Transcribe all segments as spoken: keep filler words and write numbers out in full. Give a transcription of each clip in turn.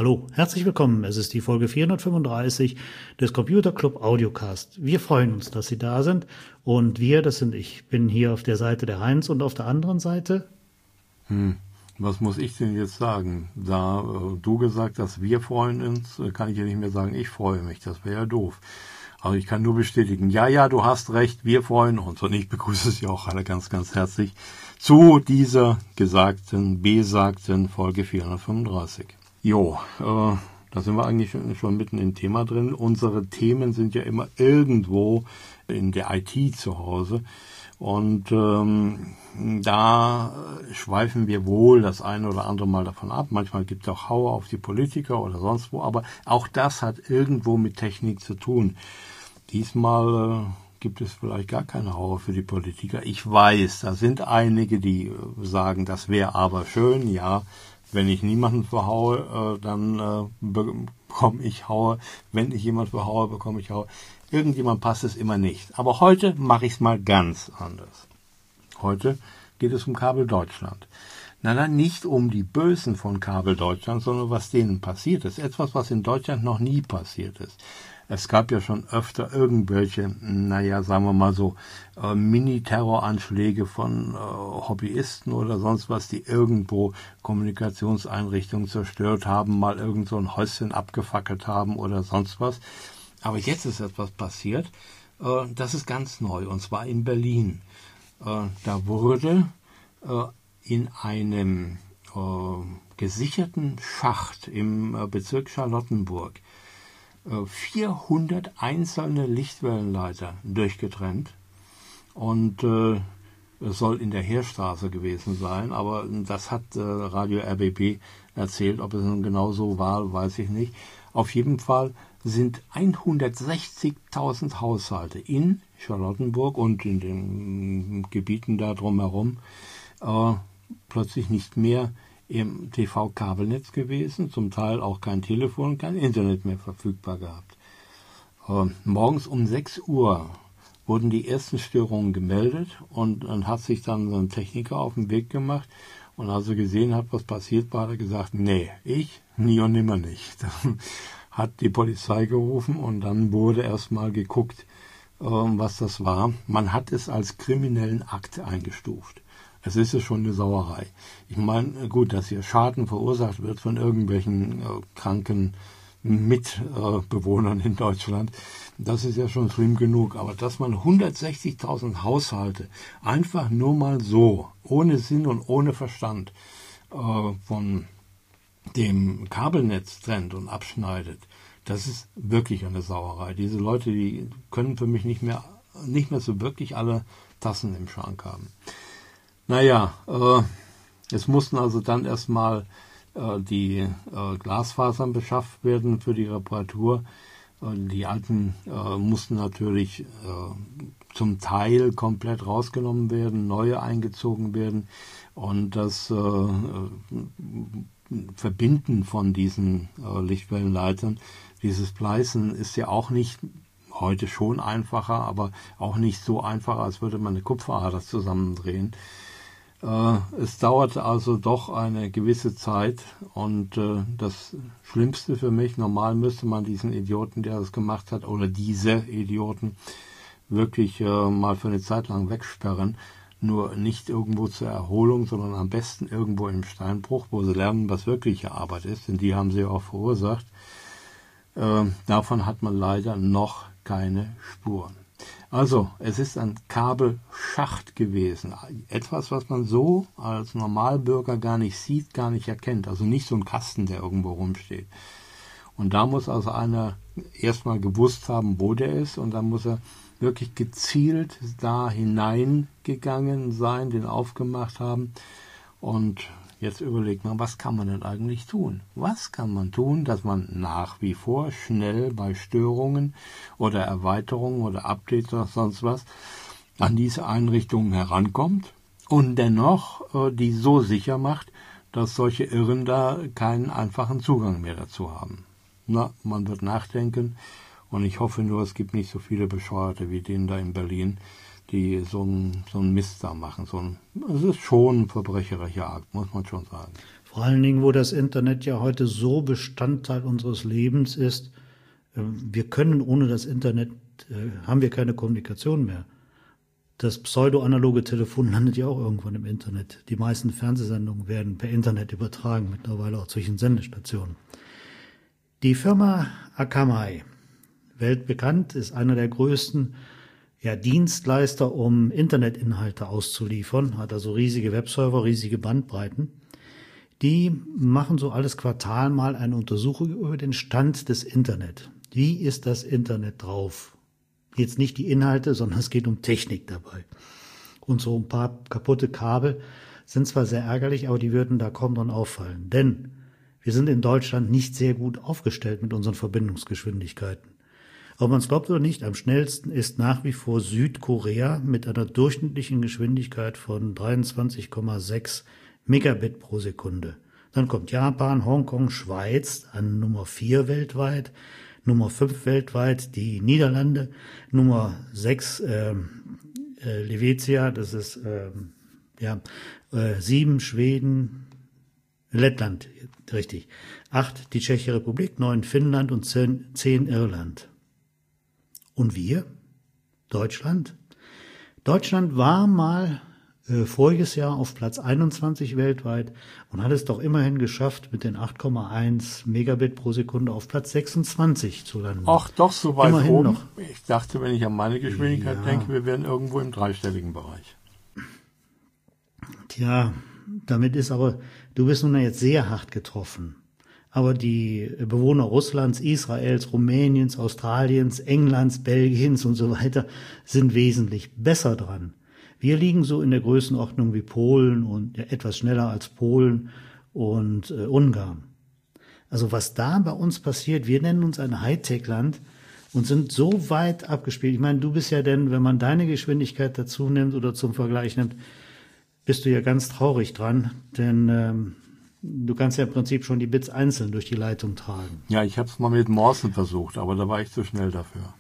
Hallo, herzlich willkommen. Es ist die Folge vierhundertfünfunddreißig des Computer Club Audiocast. Wir freuen uns, dass Sie da sind. Und wir, das sind ich, bin hier auf der Seite der Heinz und auf der anderen Seite. Hm, was muss ich denn jetzt sagen? Da äh, du gesagt hast, wir freuen uns, äh, kann ich ja nicht mehr sagen, ich freue mich. Das wäre ja doof. Also ich kann nur bestätigen, ja, ja, du hast recht, wir freuen uns. Und ich begrüße Sie auch alle ganz, ganz herzlich zu dieser gesagten, besagten Folge vierhundertfünfunddreißig. Jo, äh, da sind wir eigentlich schon mitten im Thema drin. Unsere Themen sind ja immer irgendwo in der I T zu Hause. Und ähm, da schweifen wir wohl das eine oder andere Mal davon ab. Manchmal gibt es auch Haue auf die Politiker oder sonst wo. Aber auch das hat irgendwo mit Technik zu tun. Diesmal äh, gibt es vielleicht gar keine Haue für die Politiker. Ich weiß, da sind einige, die sagen, das wäre aber schön, ja. Wenn ich niemanden verhaue, äh, dann äh, bekomme ich Haue. Wenn ich jemanden verhaue, bekomme ich Haue. Irgendjemand passt es immer nicht. Aber heute mache ich es mal ganz anders. Heute geht es um Kabel Deutschland. Na dann nicht um die Bösen von Kabel Deutschland, sondern was denen passiert ist. Etwas, was in Deutschland noch nie passiert ist. Es gab ja schon öfter irgendwelche, naja, sagen wir mal so, äh, Mini-Terroranschläge von äh, Hobbyisten oder sonst was, die irgendwo Kommunikationseinrichtungen zerstört haben, mal irgend so ein Häuschen abgefackelt haben oder sonst was. Aber jetzt ist etwas passiert, äh, das ist ganz neu, und zwar in Berlin. Äh, da wurde äh, in einem äh, gesicherten Schacht im äh, Bezirk Charlottenburg vierhundert einzelne Lichtwellenleiter durchgetrennt, und äh, es soll in der Heerstraße gewesen sein, aber das hat äh, Radio R B B erzählt. Ob es nun genau so war, weiß ich nicht. Auf jeden Fall sind hundertsechzigtausend Haushalte in Charlottenburg und in den Gebieten da drumherum äh, plötzlich nicht mehr im T V-Kabelnetz gewesen, zum Teil auch kein Telefon, kein Internet mehr verfügbar gehabt. Äh, morgens um sechs Uhr wurden die ersten Störungen gemeldet, und dann hat sich dann so ein Techniker auf den Weg gemacht, und als er gesehen hat, was passiert war, hat er gesagt, nee, ich nie und nimmer nicht. Dann hat die Polizei gerufen, und dann wurde erstmal geguckt, äh, was das war. Man hat es als kriminellen Akt eingestuft. Es ist ja schon eine Sauerei. Ich meine, gut, dass hier Schaden verursacht wird von irgendwelchen äh, kranken Mitbewohnern äh, in Deutschland, das ist ja schon schlimm genug. Aber dass man hundertsechzigtausend Haushalte einfach nur mal so, ohne Sinn und ohne Verstand, äh, von dem Kabelnetz trennt und abschneidet, das ist wirklich eine Sauerei. Diese Leute, die können für mich nicht mehr, nicht mehr so wirklich alle Tassen im Schrank haben. Naja, äh, es mussten also dann erstmal äh, die äh, Glasfasern beschafft werden für die Reparatur. Äh, die alten äh, mussten natürlich äh, zum Teil komplett rausgenommen werden, neue eingezogen werden. Und das äh, Verbinden von diesen äh, Lichtwellenleitern, dieses Bleißen ist ja auch nicht heute schon einfacher, aber auch nicht so einfach, als würde man eine Kupferader zusammendrehen. Es dauerte also doch eine gewisse Zeit, und äh, das Schlimmste für mich, normal müsste man diesen Idioten, der das gemacht hat, oder diese Idioten, wirklich äh, mal für eine Zeit lang wegsperren, nur nicht irgendwo zur Erholung, sondern am besten irgendwo im Steinbruch, wo sie lernen, was wirkliche Arbeit ist, denn die haben sie auch verursacht. Äh, davon hat man leider noch keine Spuren. Also, es ist ein Kabelschacht gewesen. Etwas, was man so als Normalbürger gar nicht sieht, gar nicht erkennt. Also nicht so ein Kasten, der irgendwo rumsteht. Und da muss also einer erstmal gewusst haben, wo der ist. Und dann muss er wirklich gezielt da hineingegangen sein, den aufgemacht haben. Und jetzt überlegt man, was kann man denn eigentlich tun? Was kann man tun, dass man nach wie vor schnell bei Störungen oder Erweiterungen oder Updates oder sonst was an diese Einrichtungen herankommt und dennoch äh, die so sicher macht, dass solche Irren da keinen einfachen Zugang mehr dazu haben? Na, man wird nachdenken, und ich hoffe nur, es gibt nicht so viele Bescheuerte wie den da in Berlin, die so einen so einen Mist da machen. So ein, es ist schon ein verbrecherischer Akt, muss man schon sagen. Vor allen Dingen, wo das Internet ja heute so Bestandteil unseres Lebens ist. Wir können ohne das Internet, äh, haben wir keine Kommunikation mehr. Das pseudo-analoge Telefon landet ja auch irgendwann im Internet. Die meisten Fernsehsendungen werden per Internet übertragen, mittlerweile auch zwischen Sendestationen. Die Firma Akamai, weltbekannt, ist einer der größten ja, Dienstleister, um Internetinhalte auszuliefern, hat also riesige Webserver, riesige Bandbreiten. Die machen so alles Quartal mal eine Untersuchung über den Stand des Internet. Wie ist das Internet drauf? Jetzt nicht die Inhalte, sondern es geht um Technik dabei. Und so ein paar kaputte Kabel sind zwar sehr ärgerlich, aber die würden da kaum dran auffallen. Denn wir sind in Deutschland nicht sehr gut aufgestellt mit unseren Verbindungsgeschwindigkeiten. Ob man es glaubt oder nicht, am schnellsten ist nach wie vor Südkorea mit einer durchschnittlichen Geschwindigkeit von dreiundzwanzig Komma sechs Megabit pro Sekunde. Dann kommt Japan, Hongkong, Schweiz an Nummer vier weltweit, Nummer fünf weltweit die Niederlande, Nummer sechs äh, äh, Helvetia, das ist äh, ja äh, sieben Schweden, Lettland, richtig, acht die Tschechische Republik, neun Finnland und zehn, zehn Irland. Und wir? Deutschland? Deutschland war mal äh, voriges Jahr auf Platz einundzwanzig weltweit und hat es doch immerhin geschafft, mit den acht Komma eins Megabit pro Sekunde auf Platz sechsundzwanzig zu landen. Ach, doch so weit immerhin oben. Noch. Ich dachte, wenn ich an meine Geschwindigkeit ja. denke, wir wären irgendwo im dreistelligen Bereich. Tja, damit ist aber, du bist nun jetzt sehr hart getroffen. Aber die Bewohner Russlands, Israels, Rumäniens, Australiens, Englands, Belgiens und so weiter sind wesentlich besser dran. Wir liegen so in der Größenordnung wie Polen und ja, etwas schneller als Polen und äh, Ungarn. Also was da bei uns passiert, wir nennen uns ein Hightech-Land und sind so weit abgespielt. Ich meine, du bist ja denn, wenn man deine Geschwindigkeit dazu nimmt oder zum Vergleich nimmt, bist du ja ganz traurig dran, denn ähm, du kannst ja im Prinzip schon die Bits einzeln durch die Leitung tragen. Ja, ich habe es mal mit Morsen versucht, aber da war ich zu schnell dafür.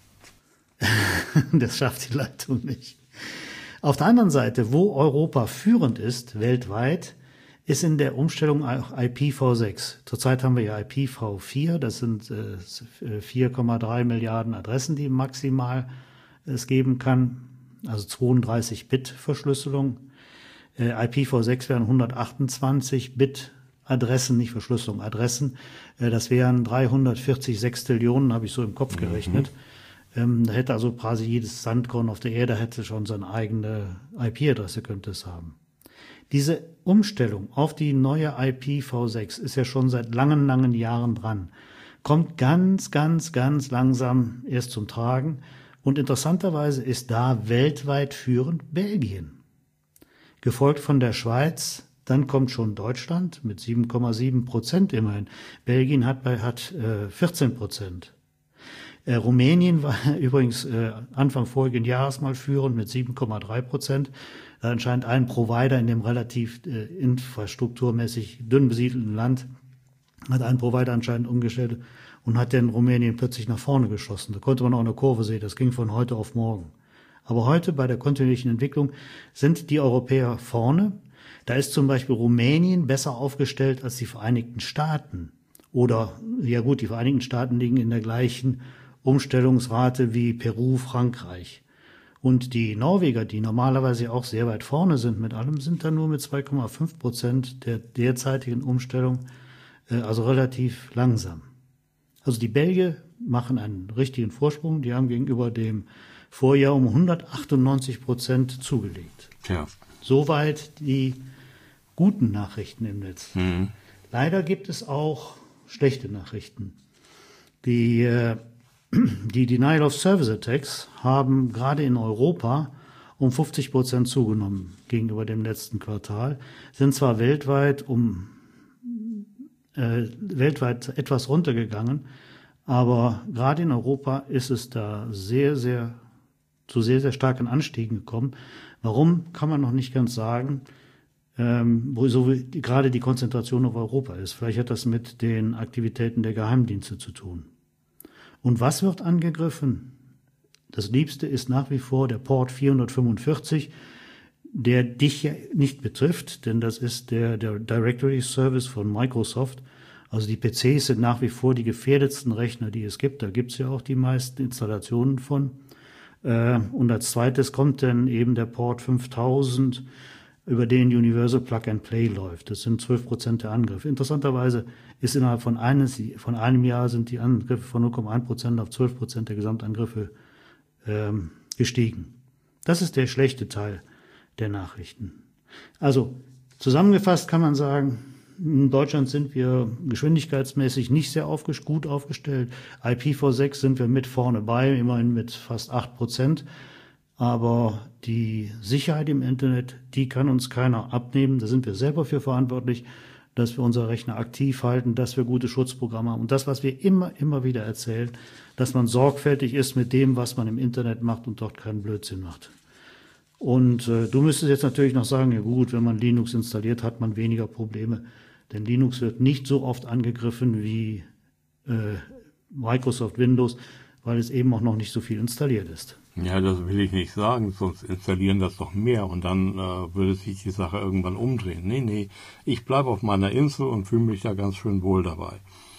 Das schafft die Leitung nicht. Auf der anderen Seite, wo Europa führend ist, weltweit, ist in der Umstellung auch I P v sechs. Zurzeit haben wir ja I P v vier, das sind äh, vier Komma drei Milliarden Adressen, die maximal es geben kann, also zweiunddreißig Bit Verschlüsselung. Äh, I P v sechs wären hundertachtundzwanzig Bit Adressen, nicht Verschlüsselung, Adressen. Äh, das wären dreihundertvierzig Sextillionen, habe ich so im Kopf gerechnet. Mhm. Ähm, da hätte also quasi jedes Sandkorn auf der Erde hätte schon seine eigene I P-Adresse, könnte es haben. Diese Umstellung auf die neue I P v sechs ist ja schon seit langen, langen Jahren dran. Kommt ganz, ganz, ganz langsam erst zum Tragen. Und interessanterweise ist da weltweit führend Belgien. Gefolgt von der Schweiz, dann kommt schon Deutschland mit sieben Komma sieben Prozent immerhin. Belgien hat, bei, hat äh, vierzehn Prozent. Äh, Rumänien war übrigens äh, Anfang vorigen Jahres mal führend mit sieben Komma drei Prozent. Da anscheinend ein Provider in dem relativ äh, infrastrukturmäßig dünn besiedelten Land hat ein Provider anscheinend umgestellt und hat dann Rumänien plötzlich nach vorne geschossen. Da konnte man auch eine Kurve sehen, das ging von heute auf morgen. Aber heute bei der kontinuierlichen Entwicklung sind die Europäer vorne. Da ist zum Beispiel Rumänien besser aufgestellt als die Vereinigten Staaten. Oder, ja gut, die Vereinigten Staaten liegen in der gleichen Umstellungsrate wie Peru, Frankreich. Und die Norweger, die normalerweise auch sehr weit vorne sind mit allem, sind dann nur mit zwei Komma fünf Prozent der derzeitigen Umstellung, äh, also relativ langsam. Also die Belgier machen einen richtigen Vorsprung, die haben gegenüber dem Vorjahr um hundertachtundneunzig Prozent zugelegt. Ja. Soweit die guten Nachrichten im Netz. Mhm. Leider gibt es auch schlechte Nachrichten. Die, äh, die Denial of Service Attacks haben gerade in Europa um fünfzig Prozent zugenommen gegenüber dem letzten Quartal, sind zwar weltweit um äh, weltweit etwas runtergegangen, aber gerade in Europa ist es da sehr, sehr zu sehr, sehr starken Anstiegen gekommen. Warum, kann man noch nicht ganz sagen, ähm, wo so wie die, gerade die Konzentration auf Europa ist. Vielleicht hat das mit den Aktivitäten der Geheimdienste zu tun. Und was wird angegriffen? Das Liebste ist nach wie vor der Port vierhundertfünfundvierzig. der dich ja nicht betrifft, denn das ist der, der Directory Service von Microsoft. Also die P Cs sind nach wie vor die gefährdetsten Rechner, die es gibt. Da gibt es ja auch die meisten Installationen von. Und als zweites kommt dann eben der Port fünftausend, über den Universal Plug and Play läuft. Das sind zwölf Prozent der Angriffe. Interessanterweise ist innerhalb von, eines, von einem Jahr sind die Angriffe von null Komma eins Prozent auf zwölf Prozent der Gesamtangriffe ähm, gestiegen. Das ist der schlechte Teil der Nachrichten. Also zusammengefasst kann man sagen, in Deutschland sind wir geschwindigkeitsmäßig nicht sehr aufges- gut aufgestellt. I P v sechs sind wir mit vorne bei, immerhin mit fast acht Prozent. Aber die Sicherheit im Internet, die kann uns keiner abnehmen. Da sind wir selber für verantwortlich, dass wir unsere Rechner aktiv halten, dass wir gute Schutzprogramme haben. Und das, was wir immer, immer wieder erzählen, dass man sorgfältig ist mit dem, was man im Internet macht und dort keinen Blödsinn macht. Und äh, du müsstest jetzt natürlich noch sagen, ja gut, wenn man Linux installiert, hat man weniger Probleme. Denn Linux wird nicht so oft angegriffen wie äh, Microsoft Windows, weil es eben auch noch nicht so viel installiert ist. Ja, das will ich nicht sagen, sonst installieren das doch mehr und dann äh, würde sich die Sache irgendwann umdrehen. Nee, nee, ich bleibe auf meiner Insel und fühle mich da ganz schön wohl dabei.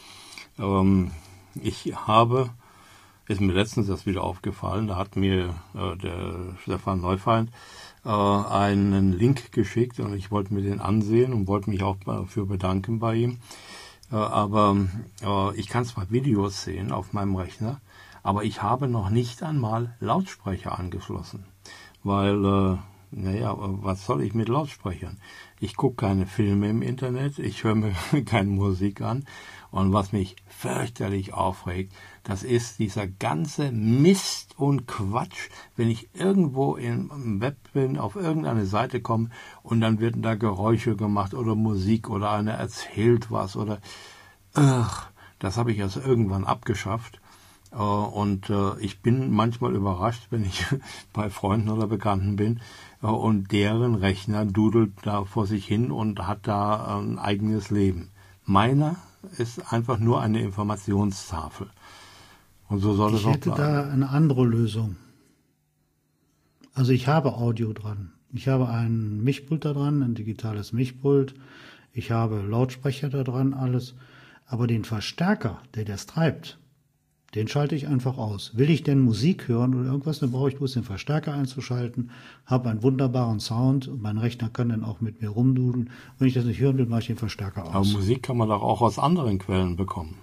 Ähm, ich habe, ist mir letztens das wieder aufgefallen, da hat mir äh, der Stefan Neufeind äh, einen Link geschickt und ich wollte mir den ansehen und wollte mich auch dafür bedanken bei ihm. Äh, aber äh, ich kann zwar Videos sehen auf meinem Rechner, aber ich habe noch nicht einmal Lautsprecher angeschlossen, weil, äh, naja, was soll ich mit Lautsprechern? Ich gucke keine Filme im Internet, ich höre mir keine Musik an und was mich fürchterlich aufregt, das ist dieser ganze Mist und Quatsch, wenn ich irgendwo im Web bin, auf irgendeine Seite komme und dann werden da Geräusche gemacht oder Musik oder einer erzählt was oder, ach, das habe ich also irgendwann abgeschafft. Und äh, ich bin manchmal überrascht, wenn ich bei Freunden oder Bekannten bin äh, und deren Rechner dudelt da vor sich hin und hat da ein eigenes Leben. Meiner ist einfach nur eine Informationstafel. Und so soll es auch bleiben. Ich hätte da eine andere Lösung. Also ich habe Audio dran. Ich habe ein Mischpult da dran, ein digitales Mischpult. Ich habe Lautsprecher da dran, alles. Aber den Verstärker, der das treibt, den schalte ich einfach aus. Will ich denn Musik hören oder irgendwas, dann brauche ich bloß den Verstärker einzuschalten, habe einen wunderbaren Sound und mein Rechner kann dann auch mit mir rumdudeln. Wenn ich das nicht hören will, mache ich den Verstärker aus. Aber Musik kann man doch auch aus anderen Quellen bekommen.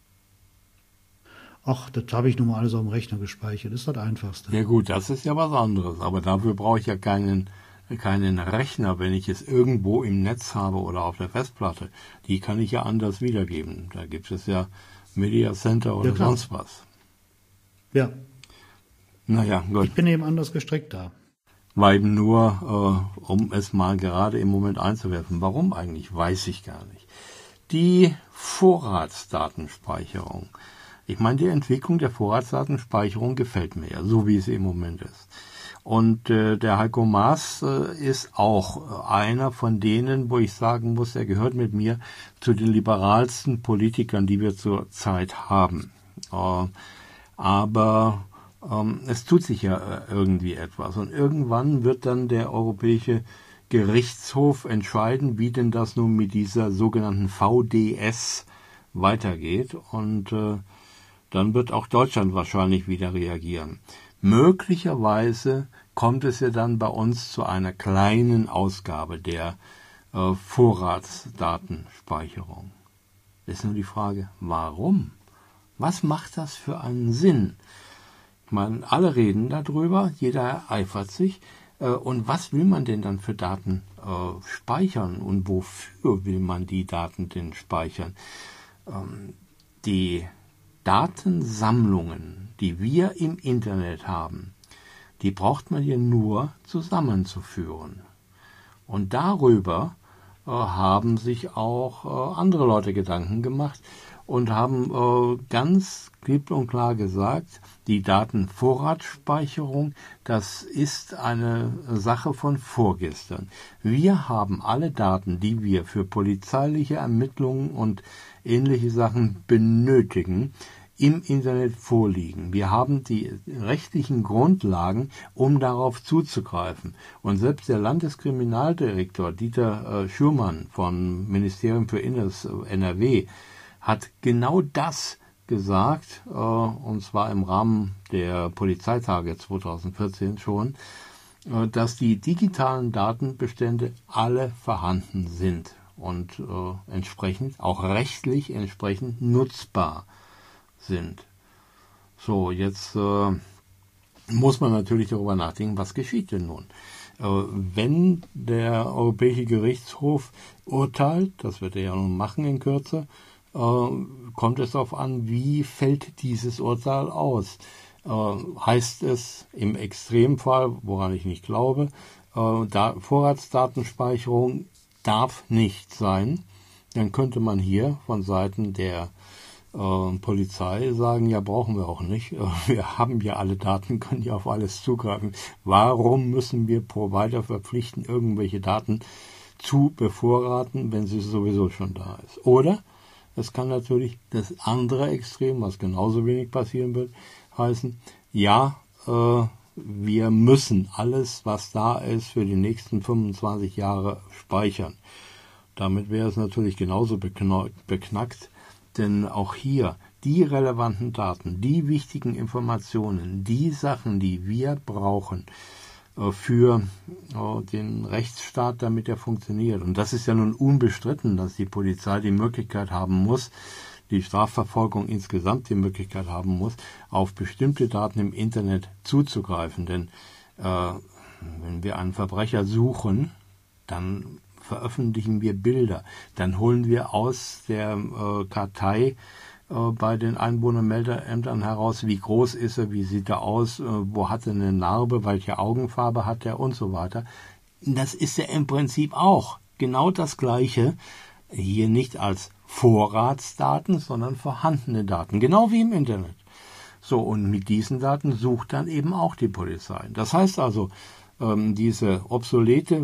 Ach, das habe ich nun mal alles auf dem Rechner gespeichert. Das ist das Einfachste. Ja gut, das ist ja was anderes. Aber dafür brauche ich ja keinen, keinen Rechner, wenn ich es irgendwo im Netz habe oder auf der Festplatte. Die kann ich ja anders wiedergeben. Da gibt es ja Media Center oder ja, sonst was. Ja. Naja, gut. Ich bin eben anders gestrickt da. War eben nur, äh, um es mal gerade im Moment einzuwerfen. Warum eigentlich, weiß ich gar nicht. Die Vorratsdatenspeicherung. Ich meine, die Entwicklung der Vorratsdatenspeicherung gefällt mir ja, so wie sie im Moment ist. Und äh, der Heiko Maas äh, ist auch einer von denen, wo ich sagen muss, er gehört mit mir zu den liberalsten Politikern, die wir zurzeit haben. Äh, aber ähm, es tut sich ja äh, irgendwie etwas. Und irgendwann wird dann der Europäische Gerichtshof entscheiden, wie denn das nun mit dieser sogenannten V D S weitergeht. Und äh, dann wird auch Deutschland wahrscheinlich wieder reagieren. Möglicherweise kommt es ja dann bei uns zu einer kleinen Ausgabe der äh, Vorratsdatenspeicherung. Ist nur die Frage, warum? Was macht das für einen Sinn? Ich meine, alle reden darüber, jeder eifert sich. Äh, und was will man denn dann für Daten äh, speichern und wofür will man die Daten denn speichern? Ähm, die Datensammlungen, die wir im Internet haben, die braucht man ja nur zusammenzuführen. Und darüber äh, haben sich auch äh, andere Leute Gedanken gemacht und haben äh, ganz klipp und klar gesagt, die Datenvorratsspeicherung, das ist eine Sache von vorgestern. Wir haben alle Daten, die wir für polizeiliche Ermittlungen und ähnliche Sachen benötigen, im Internet vorliegen. Wir haben die rechtlichen Grundlagen, um darauf zuzugreifen. Und selbst der Landeskriminaldirektor Dieter äh, Schürmann vom Ministerium für Inneres äh, N R W hat genau das gesagt, äh, und zwar im Rahmen der Polizeitage zweitausendvierzehn schon, äh, dass die digitalen Datenbestände alle vorhanden sind und äh, entsprechend, auch rechtlich entsprechend nutzbar sind. So, jetzt äh, muss man natürlich darüber nachdenken, was geschieht denn nun? Äh, wenn der Europäische Gerichtshof urteilt, das wird er ja nun machen in Kürze, äh, kommt es darauf an, wie fällt dieses Urteil aus? Äh, heißt es im Extremfall, woran ich nicht glaube, äh, da Vorratsdatenspeicherung darf nicht sein, dann könnte man hier von Seiten der äh, Polizei sagen, ja, brauchen wir auch nicht. Wir haben ja alle Daten, können ja auf alles zugreifen. Warum müssen wir Provider verpflichten, irgendwelche Daten zu bevorraten, wenn sie sowieso schon da ist? Oder es kann natürlich das andere Extrem, was genauso wenig passieren wird, heißen, ja, äh, wir müssen alles, was da ist, für die nächsten fünfundzwanzig Jahre speichern. Damit wäre es natürlich genauso beknackt, denn auch hier die relevanten Daten, die wichtigen Informationen, die Sachen, die wir brauchen äh, für äh, den Rechtsstaat, damit er funktioniert. Und das ist ja nun unbestritten, dass die Polizei die Möglichkeit haben muss, die Strafverfolgung insgesamt die Möglichkeit haben muss, auf bestimmte Daten im Internet zuzugreifen. Denn äh, wenn wir einen Verbrecher suchen, dann veröffentlichen wir Bilder. Dann holen wir aus der äh, Kartei äh, bei den Einwohnermeldeämtern heraus, wie groß ist er, wie sieht er aus, äh, wo hat er eine Narbe, welche Augenfarbe hat er und so weiter. Das ist ja im Prinzip auch genau das Gleiche, hier nicht als Vorratsdaten, sondern vorhandene Daten, genau wie im Internet. So, und mit diesen Daten sucht dann eben auch die Polizei. Das heißt also, ähm, diese obsolete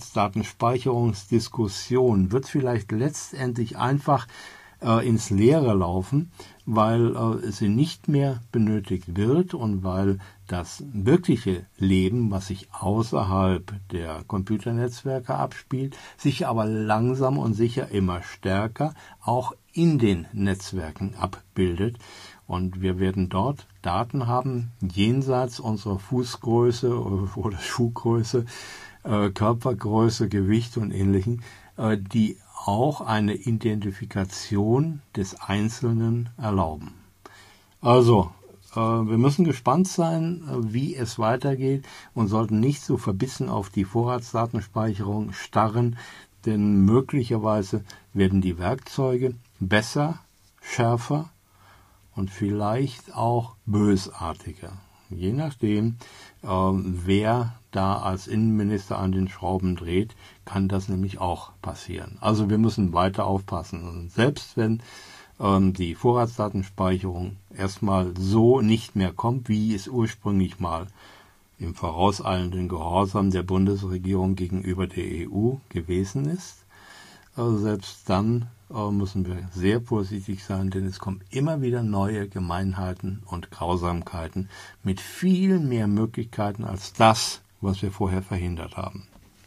Vorratsdatenspeicherungsdiskussion wird vielleicht letztendlich einfach äh, ins Leere laufen, weil äh, sie nicht mehr benötigt wird und weil das wirkliche Leben, was sich außerhalb der Computernetzwerke abspielt, sich aber langsam und sicher immer stärker auch in den Netzwerken abbildet. Und wir werden dort Daten haben, jenseits unserer Fußgröße oder Schuhgröße, äh, Körpergröße, Gewicht und Ähnlichem, äh, die auch eine Identifikation des Einzelnen erlauben. Also, äh, wir müssen gespannt sein, äh, wie es weitergeht und sollten nicht so verbissen auf die Vorratsdatenspeicherung starren, denn möglicherweise werden die Werkzeuge besser, schärfer und vielleicht auch bösartiger. Je nachdem, äh, wer da als Innenminister an den Schrauben dreht, kann das nämlich auch passieren. Also wir müssen weiter aufpassen. Und selbst wenn ähm, die Vorratsdatenspeicherung erstmal so nicht mehr kommt, wie es ursprünglich mal im vorauseilenden Gehorsam der Bundesregierung gegenüber der E U gewesen ist, also selbst dann äh, müssen wir sehr vorsichtig sein, denn es kommen immer wieder neue Gemeinheiten und Grausamkeiten mit viel mehr Möglichkeiten als das, was wir vorher verhindert haben.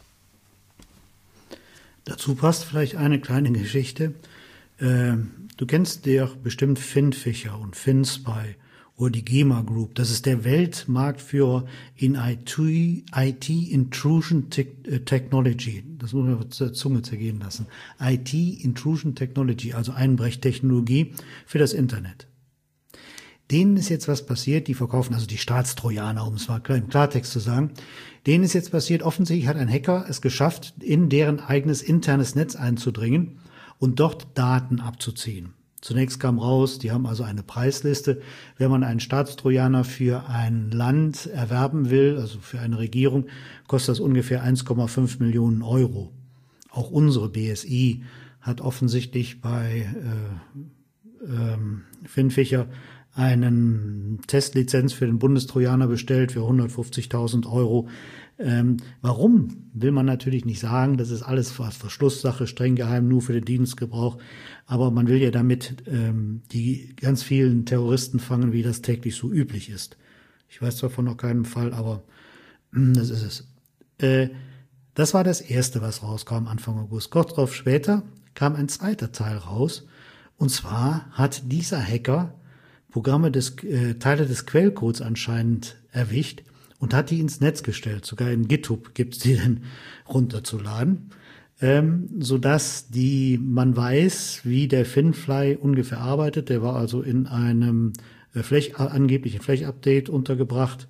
Dazu passt vielleicht eine kleine Geschichte. Äh, du kennst ja bestimmt FinFisher und FinSpy oder die GEMA Group. Das ist der Weltmarktführer in I T Intrusion Technology. Das muss man auf der Zunge zergehen lassen. I T Intrusion Technology, also Einbrechtechnologie für das Internet. Denen ist jetzt was passiert, die verkaufen, also die Staatstrojaner, um es mal im Klartext zu sagen. Denen ist jetzt passiert, offensichtlich hat ein Hacker es geschafft, in deren eigenes internes Netz einzudringen und dort Daten abzuziehen. Zunächst kam raus, die haben also eine Preisliste. Wenn man einen Staatstrojaner für ein Land erwerben will, also für eine Regierung, kostet das ungefähr eins Komma fünf Millionen Euro. Auch unsere B S I hat offensichtlich bei äh, ähm, FinFisher einen Testlizenz für den Bundestrojaner bestellt für hundertfünfzigtausend Euro. Ähm, warum, will man natürlich nicht sagen. Das ist alles Verschlusssache, streng geheim, nur für den Dienstgebrauch. Aber man will ja damit ähm, die ganz vielen Terroristen fangen, wie das täglich so üblich ist. Ich weiß zwar von noch keinem Fall, aber äh, das ist es. Äh, das war das Erste, was rauskam Anfang August. Kurz darauf später kam ein zweiter Teil raus. Und zwar hat dieser Hacker Programme des, äh, Teile des Quellcodes anscheinend erwischt und hat die ins Netz gestellt. Sogar in GitHub gibt es die dann runterzuladen, ähm, sodass die, man weiß, wie der Finfly ungefähr arbeitet. Der war also in einem äh, Fläch, angeblichen Fläch-Update untergebracht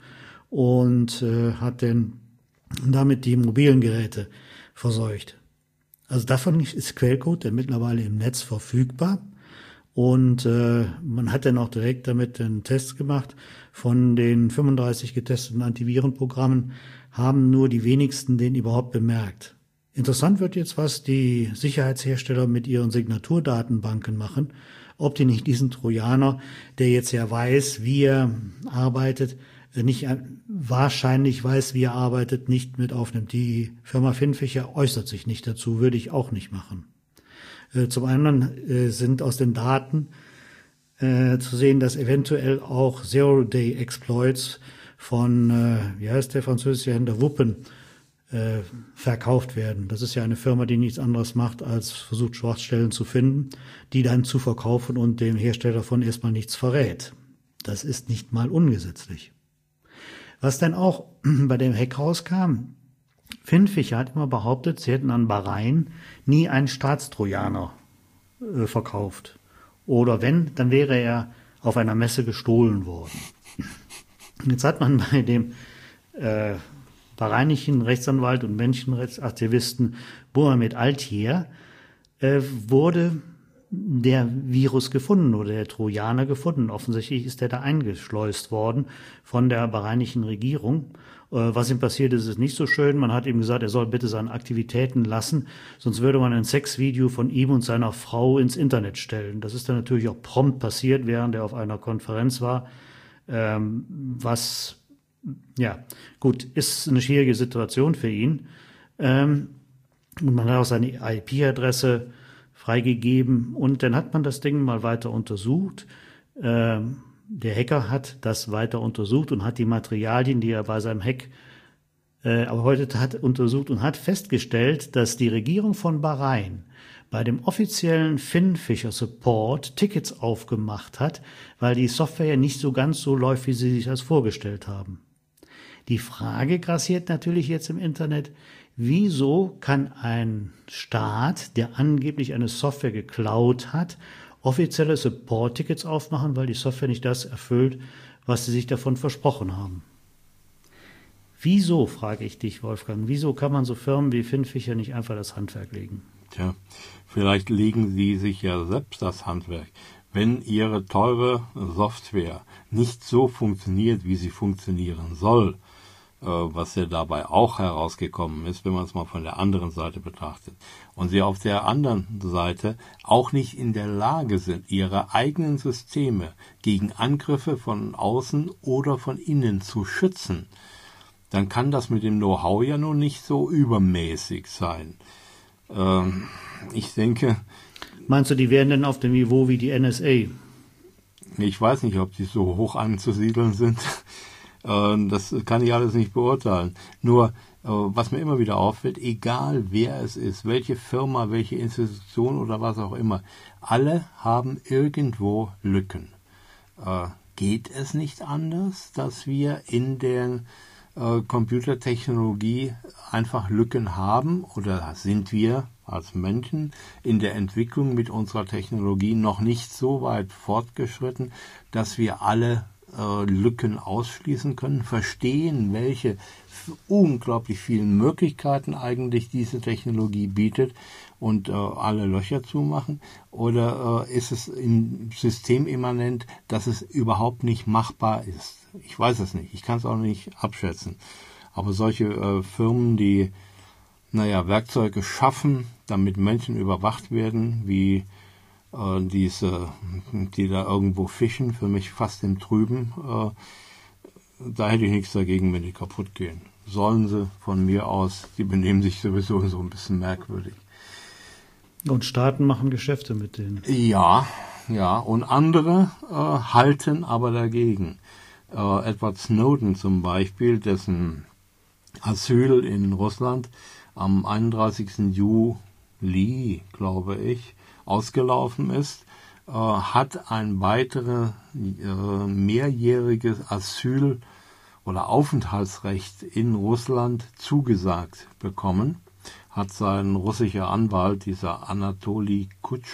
und äh, hat dann damit die mobilen Geräte verseucht. Also davon ist Quellcode, der mittlerweile im Netz verfügbar. Und äh, man hat dann auch direkt damit einen Test gemacht. Von den fünfunddreißig getesteten Antivirenprogrammen haben nur die wenigsten den überhaupt bemerkt. Interessant wird jetzt, was die Sicherheitshersteller mit ihren Signaturdatenbanken machen. Ob die nicht diesen Trojaner, der jetzt ja weiß, wie er arbeitet, nicht wahrscheinlich weiß, wie er arbeitet, nicht mit aufnimmt. Die Firma Finfisher äußert sich nicht dazu, würde ich auch nicht machen. Zum anderen äh, sind aus den Daten äh, zu sehen, dass eventuell auch Zero-Day-Exploits von, äh, wie heißt der französische Händler, Wuppen, äh, verkauft werden. Das ist ja eine Firma, die nichts anderes macht, als versucht, Schwachstellen zu finden, die dann zu verkaufen und dem Hersteller davon erstmal nichts verrät. Das ist nicht mal ungesetzlich. Was dann auch bei dem Hack rauskam, Finfisher hat immer behauptet, sie hätten an Bahrain nie einen Staatstrojaner äh, verkauft. Oder wenn, dann wäre er auf einer Messe gestohlen worden. Jetzt hat man bei dem äh, bahrainischen Rechtsanwalt und Menschenrechtsaktivisten Mohamed Altier äh, wurde der Virus gefunden oder der Trojaner gefunden. Offensichtlich ist er da eingeschleust worden von der bahrainischen Regierung. Was ihm passiert ist, ist nicht so schön. Man hat ihm gesagt, er soll bitte seine Aktivitäten lassen, sonst würde man ein Sexvideo von ihm und seiner Frau ins Internet stellen. Das ist dann natürlich auch prompt passiert, während er auf einer Konferenz war. Ähm, was, ja, gut, ist eine schwierige Situation für ihn. Ähm, und man hat auch seine I P-Adresse freigegeben und dann hat man das Ding mal weiter untersucht. Ähm, Der Hacker hat das weiter untersucht und hat die Materialien, die er bei seinem Hack äh, erbeutet hat, untersucht und hat festgestellt, dass die Regierung von Bahrain bei dem offiziellen Finfisher Support Tickets aufgemacht hat, weil die Software nicht so ganz so läuft, wie sie sich das vorgestellt haben. Die Frage grassiert natürlich jetzt im Internet, wieso kann ein Staat, der angeblich eine Software geklaut hat, offizielle Support-Tickets aufmachen, weil die Software nicht das erfüllt, was sie sich davon versprochen haben. Wieso, frage ich dich, Wolfgang, wieso kann man so Firmen wie Finfisher nicht einfach das Handwerk legen? Tja, vielleicht legen sie sich ja selbst das Handwerk. Wenn ihre teure Software nicht so funktioniert, wie sie funktionieren soll, was ja dabei auch herausgekommen ist, wenn man es mal von der anderen Seite betrachtet, und sie auf der anderen Seite auch nicht in der Lage sind, ihre eigenen Systeme gegen Angriffe von außen oder von innen zu schützen, dann kann das mit dem Know-how ja nun nicht so übermäßig sein. Ähm, ich denke... Meinst du, die wären denn auf dem Niveau wie die N S A? Ich weiß nicht, ob die so hoch anzusiedeln sind. Das kann ich alles nicht beurteilen. Nur, was mir immer wieder auffällt, egal wer es ist, welche Firma, welche Institution oder was auch immer, alle haben irgendwo Lücken. Geht es nicht anders, dass wir in der Computertechnologie einfach Lücken haben, oder sind wir als Menschen in der Entwicklung mit unserer Technologie noch nicht so weit fortgeschritten, dass wir alle Lücken ausschließen können, verstehen, welche unglaublich vielen Möglichkeiten eigentlich diese Technologie bietet und äh, alle Löcher zumachen? Oder äh, ist es im System immanent, dass es überhaupt nicht machbar ist? Ich weiß es nicht, ich kann es auch nicht abschätzen. Aber solche äh, Firmen, die naja, Werkzeuge schaffen, damit Menschen überwacht werden, wie äh, diese, die da irgendwo fischen, für mich fast im Trüben. Äh, da hätte ich nichts dagegen, wenn die kaputt gehen. Sollen sie von mir aus, die benehmen sich sowieso so ein bisschen merkwürdig. Und Staaten machen Geschäfte mit denen. Ja, ja, und andere äh, halten aber dagegen. Äh, Edward Snowden zum Beispiel, dessen Asyl in Russland am einunddreißigsten Juli, glaube ich, ausgelaufen ist, äh, hat ein weiteres äh, mehrjähriges Asyl- oder Aufenthaltsrecht in Russland zugesagt bekommen, hat sein russischer Anwalt, dieser Anatoli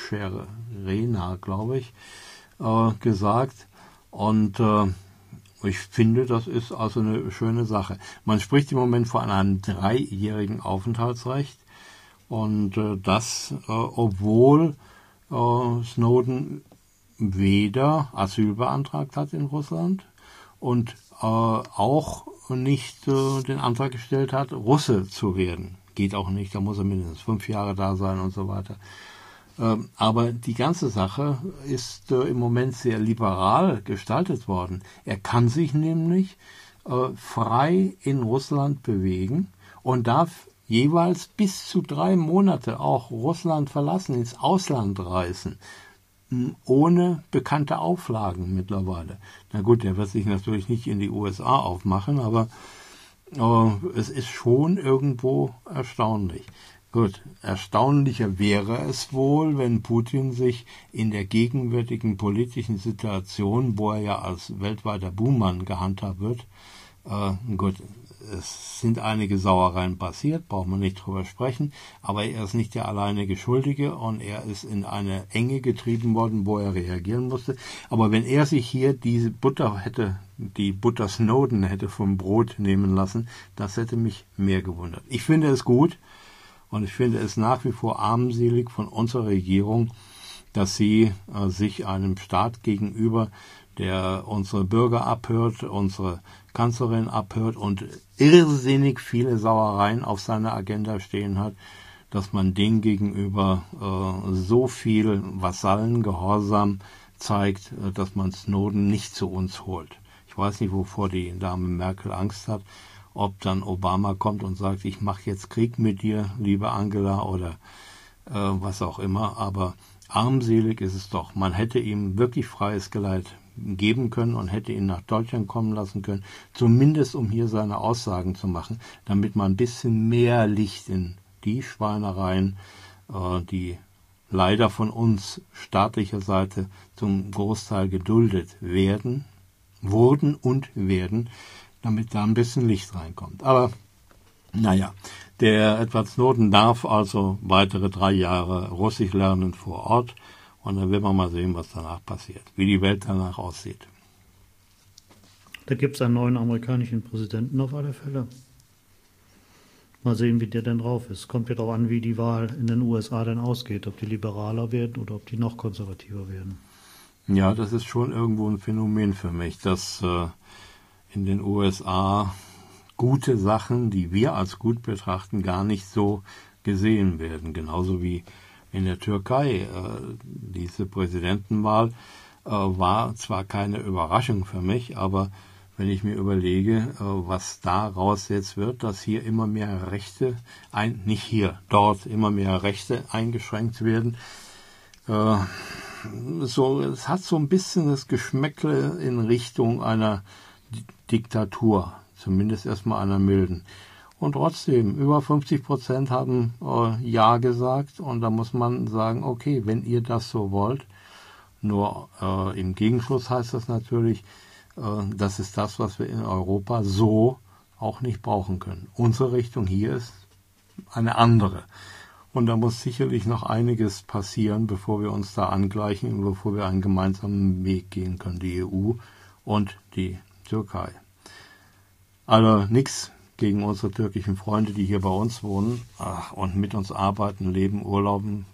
Kutschera, glaube ich, äh, gesagt. Und äh, ich finde, das ist also eine schöne Sache. Man spricht im Moment von einem dreijährigen Aufenthaltsrecht. Und äh, das, äh, obwohl äh, Snowden weder Asyl beantragt hat in Russland und äh, auch nicht äh, den Antrag gestellt hat, Russe zu werden. Geht auch nicht, da muss er mindestens fünf Jahre da sein und so weiter. Ähm, aber die ganze Sache ist äh, im Moment sehr liberal gestaltet worden. Er kann sich nämlich äh, frei in Russland bewegen und darf jeweils bis zu drei Monate auch Russland verlassen, ins Ausland reisen, ohne bekannte Auflagen mittlerweile. Na gut, der wird sich natürlich nicht in die U S A aufmachen, aber äh, es ist schon irgendwo erstaunlich. Gut, erstaunlicher wäre es wohl, wenn Putin sich in der gegenwärtigen politischen Situation, wo er ja als weltweiter Buhmann gehandhabt wird, äh, gut, es sind einige Sauereien passiert, braucht man nicht drüber sprechen, aber er ist nicht der alleinige Schuldige und er ist in eine Enge getrieben worden, wo er reagieren musste. Aber wenn er sich hier diese Butter hätte, die Butter Snowden hätte vom Brot nehmen lassen, das hätte mich mehr gewundert. Ich finde es gut und ich finde es nach wie vor armselig von unserer Regierung, dass sie äh, sich einem Staat gegenüber, der unsere Bürger abhört, unsere Kanzlerin abhört und irrsinnig viele Sauereien auf seiner Agenda stehen hat, dass man dem gegenüber äh, so viel Vasallengehorsam zeigt, äh, dass man Snowden nicht zu uns holt. Ich weiß nicht, wovor die Dame Merkel Angst hat, ob dann Obama kommt und sagt, ich mache jetzt Krieg mit dir, liebe Angela, oder äh, was auch immer, aber armselig ist es doch. Man hätte ihm wirklich freies Geleit geben können und hätte ihn nach Deutschland kommen lassen können, zumindest um hier seine Aussagen zu machen, damit man ein bisschen mehr Licht in die Schweinereien, äh, die leider von uns staatlicher Seite zum Großteil geduldet werden, wurden und werden, damit da ein bisschen Licht reinkommt. Aber naja, der Edward Snowden darf also weitere drei Jahre Russisch lernen vor Ort. Und dann werden wir mal sehen, was danach passiert, wie die Welt danach aussieht. Da gibt es einen neuen amerikanischen Präsidenten auf alle Fälle. Mal sehen, wie der denn drauf ist. Kommt ja darauf an, wie die Wahl in den U S A denn ausgeht, ob die liberaler werden oder ob die noch konservativer werden. Ja, das ist schon irgendwo ein Phänomen für mich, dass äh, in den U S A gute Sachen, die wir als gut betrachten, gar nicht so gesehen werden. Genauso wie in der Türkei. Äh, diese Präsidentenwahl äh, war zwar keine Überraschung für mich, aber wenn ich mir überlege, äh, was daraus jetzt wird, dass hier immer mehr Rechte, ein, nicht hier, dort immer mehr Rechte eingeschränkt werden, äh, so, es hat so ein bisschen das Geschmäckle in Richtung einer Diktatur, zumindest erstmal einer milden. Und trotzdem, über fünfzig Prozent haben äh, Ja gesagt und da muss man sagen, okay, wenn ihr das so wollt, nur äh, im Gegenschluss heißt das natürlich, äh, das ist das, was wir in Europa so auch nicht brauchen können. Unsere Richtung hier ist eine andere. Und da muss sicherlich noch einiges passieren, bevor wir uns da angleichen und bevor wir einen gemeinsamen Weg gehen können, die E U und die Türkei. Also nichts gegen unsere türkischen Freunde, die hier bei uns wohnen ach, und mit uns arbeiten, leben, urlauben,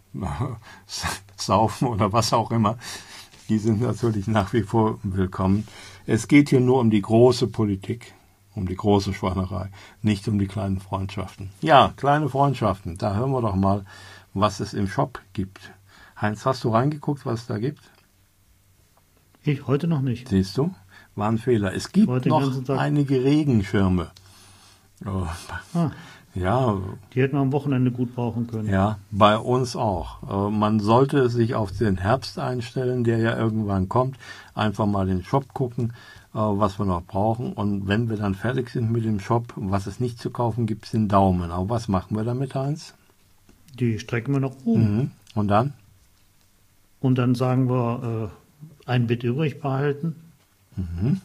saufen oder was auch immer. Die sind natürlich nach wie vor willkommen. Es geht hier nur um die große Politik, um die große Schweinerei, nicht um die kleinen Freundschaften. Ja, kleine Freundschaften, da hören wir doch mal, was es im Shop gibt. Heinz, hast du reingeguckt, was es da gibt? Ich heute noch nicht. Siehst du? War ein Fehler. Es gibt Heute den noch ganzen Tag. einige Regenschirme. Oh, Ah, ja, die hätten wir am Wochenende gut brauchen können. ja, bei uns auch. Äh, Man sollte sich auf den Herbst einstellen, der ja irgendwann kommt. Einfach mal in den Shop gucken, äh, was wir noch brauchen. Und wenn wir dann fertig sind mit dem Shop, was es nicht zu kaufen gibt, sind Daumen. Aber was machen wir damit, Heinz? Die strecken wir nach oben. Mhm. Und dann? Und dann sagen wir, äh, ein Bit übrig behalten. Mhm.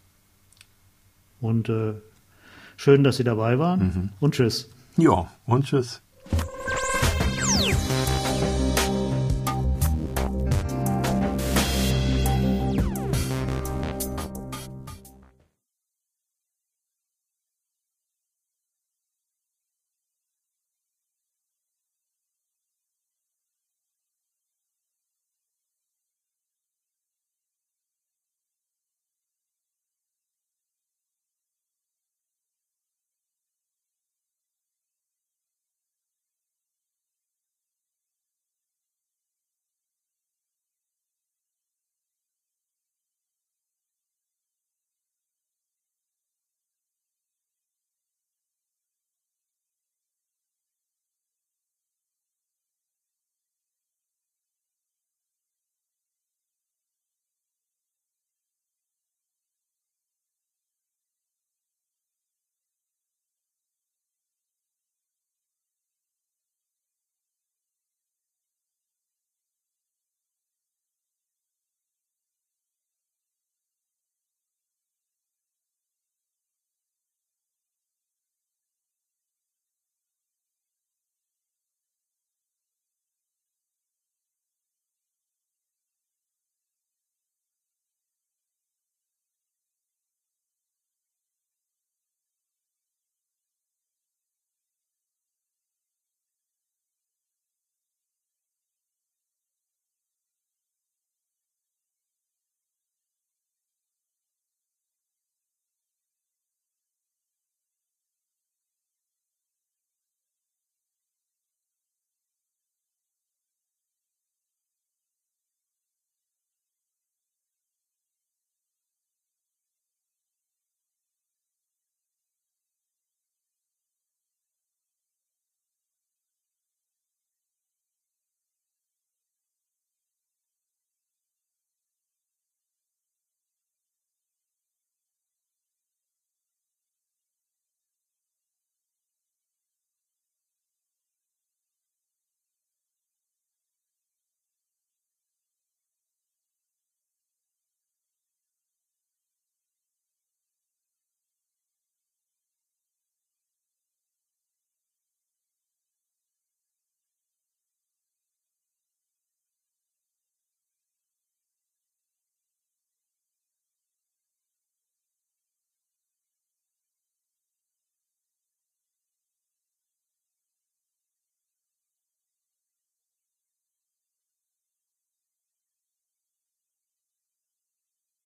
Und äh, schön, dass Sie dabei waren. Mhm. Und tschüss. Ja, und tschüss.